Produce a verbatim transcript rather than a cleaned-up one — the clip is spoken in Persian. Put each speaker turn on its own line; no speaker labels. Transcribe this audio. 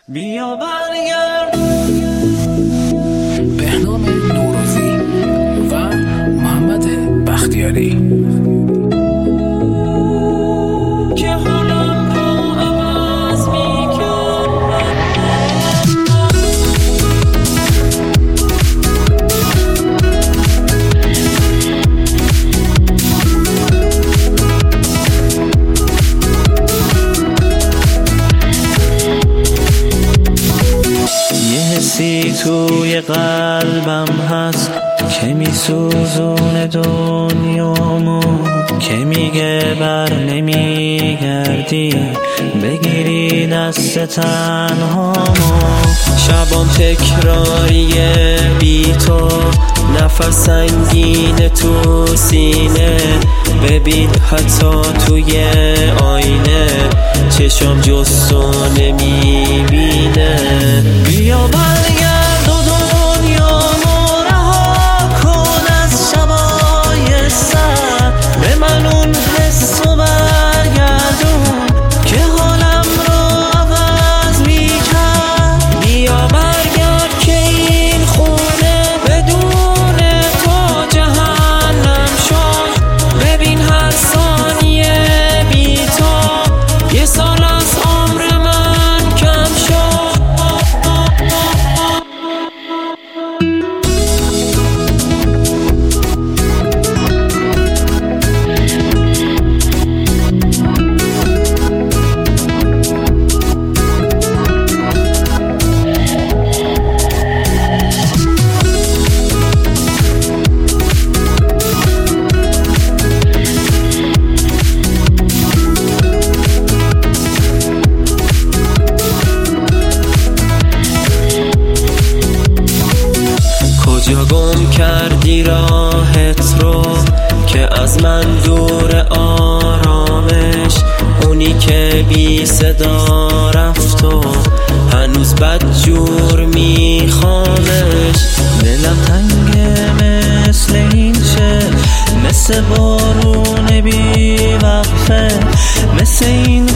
بیا برگرد.
بهنام نوروزی و محمد بختیاری.
حسی توی قلبم هست که میسوزونه دنیامو، که میگه بر نمیگردی بگیری دست تنهامو. شبام تکراریه بی تو، نفس سنگین تو سینه. ببین حتی توی آینه چشم جستو نمیبینه. بیا برگرد و دنیامو رها کن از شبای سر، به من اون حسو برگردون که حالم رو عوض میکرد. بیا برگرد که این خونه بدون تو جهنم شد. ببین هر ثانیه بی تو یه سال از عمر من کم شد. کجا گم کردی راهت رو که از من دور آرامش؟ اونی که بی صدا رفت و هنوز بدجور میخوامش. دلم تنگه مثل این چه، مثل بارون بی وقفه، مثل این